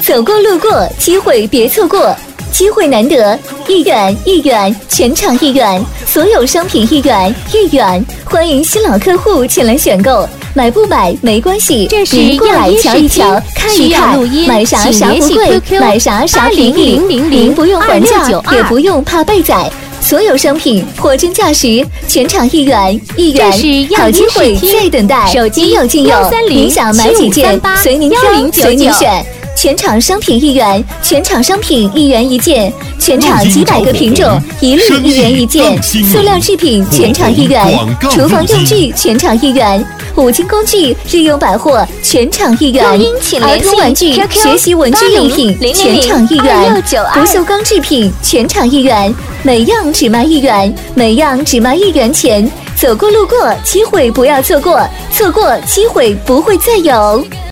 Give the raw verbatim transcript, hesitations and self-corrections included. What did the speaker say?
走过路过，机会别错过，机会难得，一元一元，全场一元，所有商品一元一元，欢迎新老客户前来选购。买不买没关系， 这是您过来瞧一瞧，看一看，买啥啥不贵，买啥啥便宜，您不用还价，也不用怕被宰。所有商品货真价实，全场一元一元，好机会在等待，应有尽有。您想买几件，随您挑，随您选。全场商品一元，全场商品一元一件，全场几百个品种，一律一元一件。塑料制品全场一元，厨房用具全场一元，五金工具、日用百货全场一元，儿童玩具、学习文具用品全场一元，不锈钢制品全场一元，每样只卖一元，每样只卖一元钱。走过路过，机会不要错过，错过机会不会再有。